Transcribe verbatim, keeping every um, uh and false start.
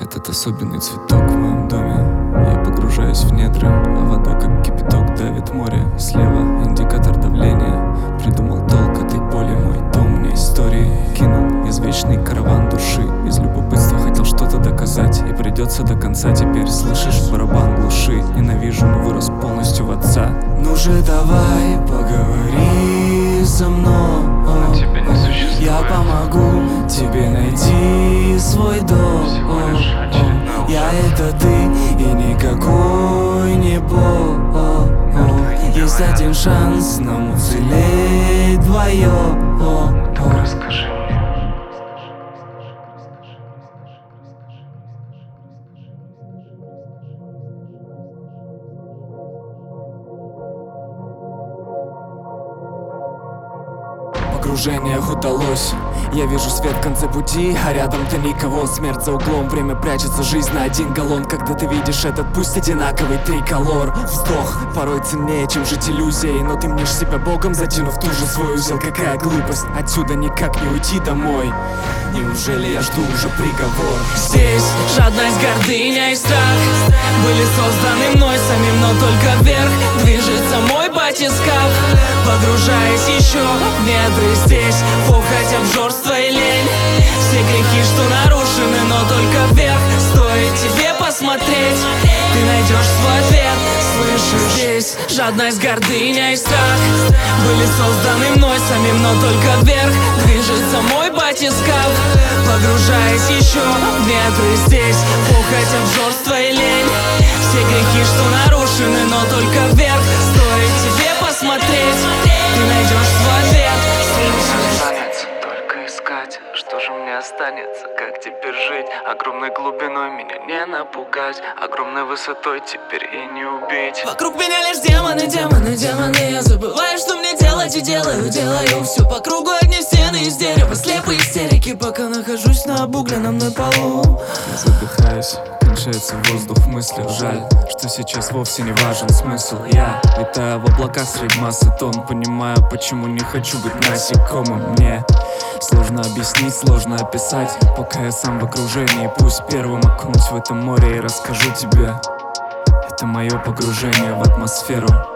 Этот особенный цветок в моем доме. Я погружаюсь в недры, а вода как кипяток давит море. Слева индикатор давления. Придумал толк этой боли, мой дом мне истории кинул извечный караван души. Из любопытства хотел что-то доказать, и придется до конца. Теперь слышишь барабан глуши. Ненавижу, но вырос полностью в отца. Ну же давай поговори со мной, но тебя не существует. Я помогу тебе найти свой дом. Я это ты и никакой не бог. Есть один шанс нам уцелеть вдвоем. Так расскажи мне. Погружение удалось. Я вижу свет в конце пути, а рядом-то никого. Смерть за углом, время прячется, жизнь на один галлон. Когда ты видишь этот пусть одинаковый триколор. Вздох порой ценнее, чем жить иллюзией. Но ты мнешь себя богом, затянув ту же свой узел. Какая глупость, отсюда никак не уйти домой. Неужели я жду уже приговор? Здесь жадность, гордыня и страх были созданы мной самим, но только вверх движется мой батискаф. Погружаясь еще в недры, здесь похоть, обжорство и лень. Все грехи, что нарушены, но только вверх. Стоит тебе посмотреть, ты найдешь свой ответ. Слышишь, здесь жадность, гордыня и страх были созданы мной самим, но только вверх движется мой батискаф. Погружаясь еще в недры, здесь похоть, обжорство и лень. Все грехи, что нарушены, но только вверх. Стоит тебе посмотреть, ты найдешь свой ответ. Останется только искать, что же мне останется, как теперь жить? Огромной глубиной меня не напугать, огромной высотой теперь и не убить. Вокруг меня лишь демоны, демоны, демоны. Я забываю, что мне делать, и делаю, делаю все по кругу. Одни стены из дерева, слепые истерики, пока нахожусь на обугленном на полу. Я задыхаюсь, кончается воздух мысли. Жаль, что сейчас вовсе не важен смысл. Я витаю в облаках среди массы тонн. Понимаю, почему не хочу быть насекомым. Мне сложно объяснить, сложно описать, пока я сам в окружении. Пусть первым окунусь в это море и расскажу тебе. Это мое погружение в атмосферу.